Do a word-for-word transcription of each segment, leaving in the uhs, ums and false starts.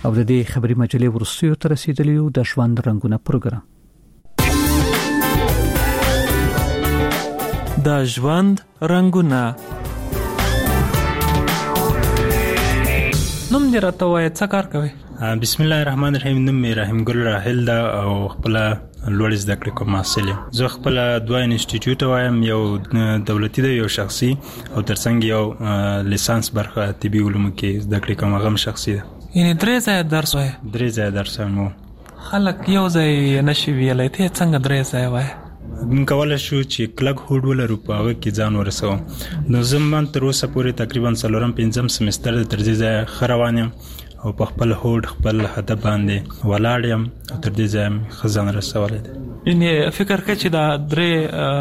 او د دې خبري مجلې ورسیو تر رسیدلیو د ژوند رنگونه پروګرام. د ژوند رنگونه. نوم دې راته وایه، څه کار کوي؟ بسم الله الرحمن الرحیم. نوم مې رحیم ګل راحل ده او خپل لوړ زده کړې کوم محصل یم. زه خپل دوه انسټیټیوټ وایم، یو دولتي دی یو شخصي، او ترڅنګ یو لیسانس برخه طبي علومو کې زده کړې کوم هغه شخصي ده. یعنی درې ځای درس وایي؟ درې ځای درس وایم. خلک یو ځای نشي ویلی، ته څنګه درې ځای وایي؟ موږ کولی شو چې کلک هوډ ولرو په هغه کې ځان ورسوم. نو زه من تر اوسه پورې تقریبا څلورم پنځم سمستر د تر دې ځایه ښه روان یم او په خپل هوډ خپل هدف باندې ولاړ یم او تر دې ځایه مې ښه ځان رسولی دی. یعنې فکر کوې چې دا درې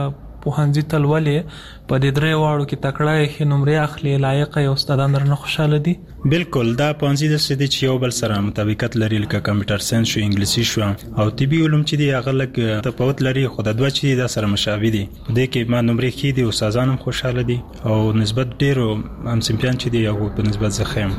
پوهنځي ته لولې، په دې درې واړو کې تکړه یې، ښې نمرې اخلي، لایقه یې، استادان درنه خوشحاله دي؟ بالکل. دا پوهنځي داسې دی چې یو بل سره مطابقت لري، لکه کمپیوټر ساینس شو، انګلیسي شو او طبي علوم چې دي هغه لږ تفاوت لري، خو دا دوه چې دي دا سره مشابه دي. په دې کې ما نمرې ښې دي، استادان هم خوشحاله دي او نسبت ډېرو همصنفیان چې دي هغو په نسبت زه ښه یم.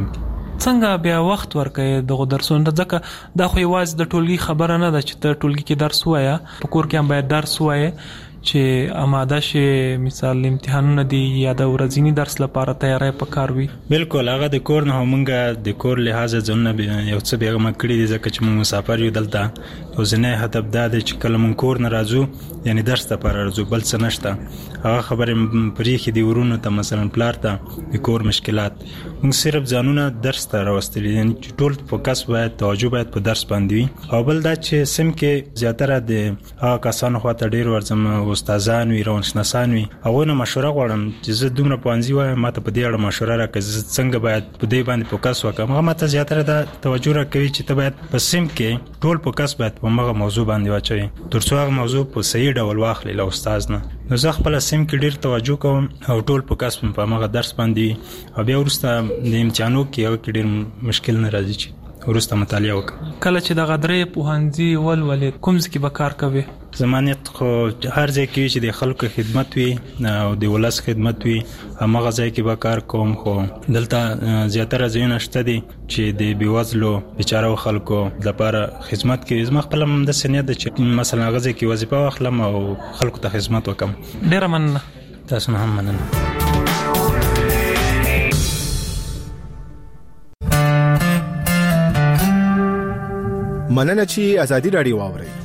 څنګه بیا وخت ورکوې دغو درسونو؟ ځکه دا خو یوازې د ټولګي خبره نه ده چې ته ټولګي کې درس ووایه، په کور کې هم باید درس ووایې چې آماده شي. مثال امتحانونه دي یا د ورځني درس لپاره تیاری پکار وي. بالکل. هغه د کور نه موږ د کور لحاظه ځانونه یو څه بیا ما کړي دي، ځکه چې موږ مسافر یو دلته. اوسنی هدف دا دی چې کله موږ کور نه راځو یعنی درس لپاره راځو، بل څه نشته. هغه خبرې پرېښې دي ورونو ته، مثلا پلار ته د کور مشکلات. موږ صرف ځانونه درس ته راوستلي، یعنی چې ټول فوکس باید توجه باید په درس باندې وي. او بل دا چې سم کې زیاتره د هغه کسانو خواته ډېر ورځم، استادان وي، روانشناسان وي، هغوی نه مشوره غواړم چې زه دومره پوهنځي وایم، ما ته په دې اړه مشوره راکړه زه څنګه باید په دې باندې فوکس وکړم. هغه ما ته زیاتره دا توجه راکوي چې ته باید په سم کې ټول فوکس باید په هغه موضوع باندې واچوي تر څو هغه موضوع په صحیح ډول واخلي له استاد نه. نو زه خپل سم کې ډېر توجه کوم او ټول فوکس په هغه درس باندې، او بیا وروسته د امتحانو کې هغه کې ډېر مشکل نه راځي چې وروسته مطالعه وکړم. کله چې دغه درې پوهنځي ولولې کوم ځای کې به کار کوې؟ زمانیت خو هر ځای کې چې د خلکو خدمت وي او د ولس خدمت وي همغه ځای کې به کار کوم. خو دلته زیاتره ځایونه شته دي چې د بېوزلو بیچاره خلکو لپاره خدمت کوي. زما خپله همداسې نیت ده چې مثلا هغه ځای کې وظیفه واخلم او خلکو ته خدمت وکړم. ډېره مننه. تاسو نه هم مننه. مننه چې ازادي راډیو واورئ.